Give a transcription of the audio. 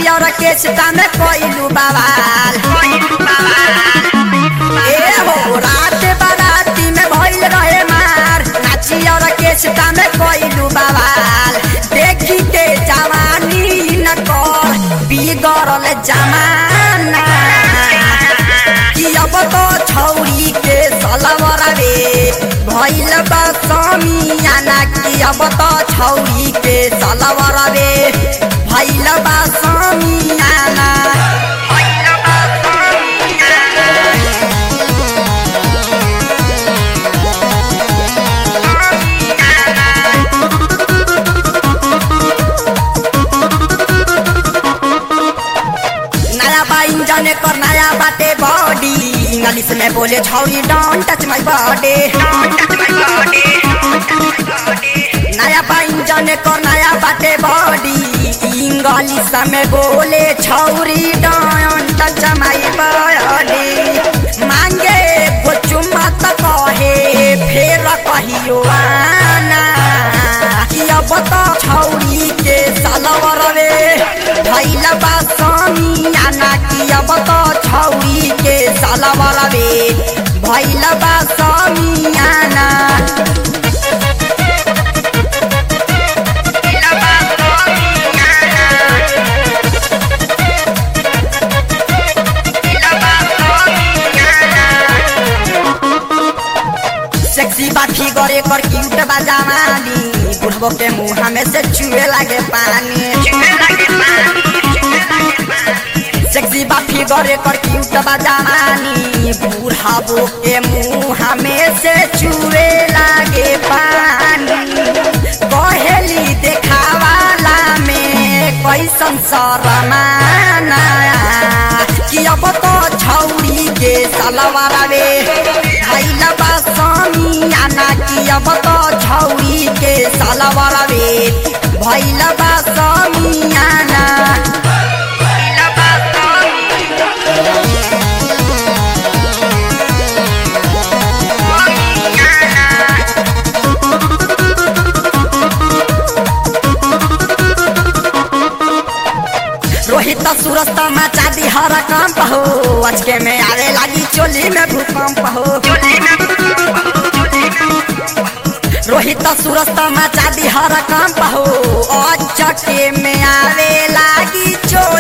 और केसटा में कोइलू बवाल ए हो रात बाराती में भइल रहे मार नाची और केसटा में कोइलू बवाल देखी के जवानी न कर बिगड़ल जमाना कि अब तो छौरी के सलवरा रे भइल बा समियाना कि अब तो छौरी के सलवरा रे भइल बा समियाना नया बा इंजन कर नया बाटे बॉडी इंग्लिश में बोले छौरी डोंट टच माय बॉडी नया बा इंजन कर नया बाटे बॉडी इंग्लिश में बोले छौरी डोंट टच माय बॉडी मांगे वो चुम्मा त कहे फेर कहियो आना कि अब तो छौरी के सलवर रे भइल बा समियाना कि अब तो छौरी के सलवर रे भइल बा समियाना सेक्सी बा फिगर एकर क्यूट बा जवानी बुढ़बो के मुँह में से चुए लागे पानी सेक्सी बा फिगर एकर क्यूट बा जवानी बुढ़बो के मुँह में से चुए लागे पानी कहेली देखावाला में कैसन शरमाना कि अब तो छौरी के सलवारा रे भइल बा समियाना कि अब तो छौरी के सलवारा रे भइल बा समियाना रोहित सूरत मचा दी हर काम हो अचके में आवे लगी चोली में भूकंप हो रोहित सूरत मचा दी हर काम हो अचके में आवे लगी चोली